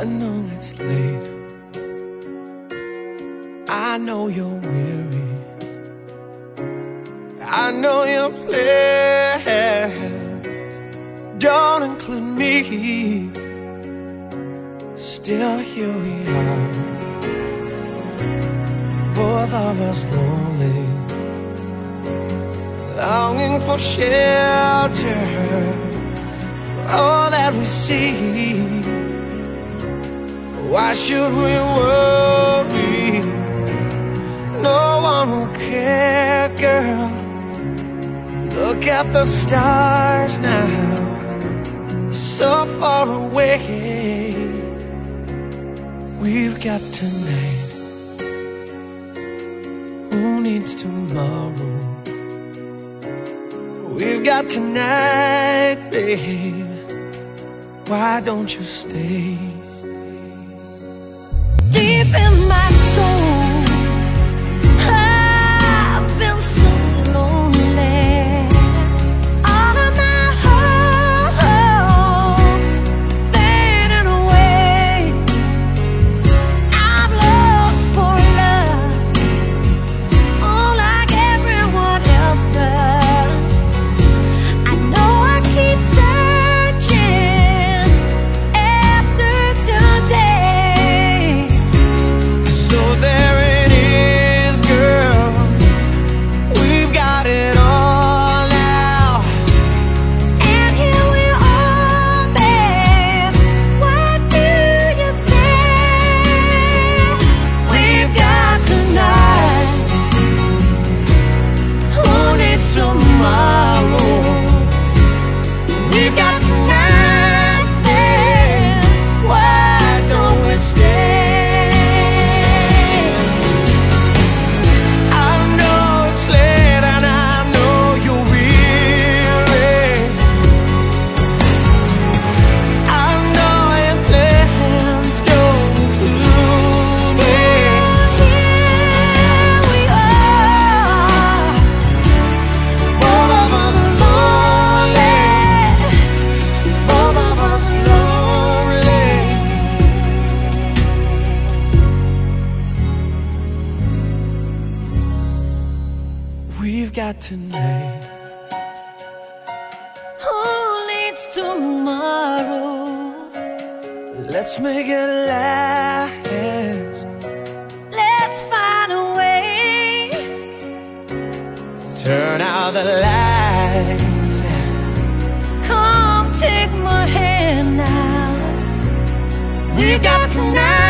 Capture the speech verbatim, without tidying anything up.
I know it's late, I know you're weary, I know your plans don't include me. Still here we are, both of us lonely, longing for shelter, for all that we see. Why should we worry? No one will care, girl. Look at the stars now, so far away. We've got tonight, who needs tomorrow? We've got tonight, babe, why don't you stay? Deep in my soul, I've been so lonely. All of my hopes fading away. I'm lost for love, oh, like everyone else does. I know I keep searching after today. So there it is, girl, we've got it all now. And here we are, babe, what do you say? We've got tonight, who needs tomorrow? We've got tonight, babe, Why don't we stay? I know it's late and I know you're weary, I know your plans don't include me. here we are, Both of us lonely, both of us lonely. We've got tonight, who needs tomorrow? let's make it last. Let's find a way. Turn out the lights, Come take my hand now. we've got tonight.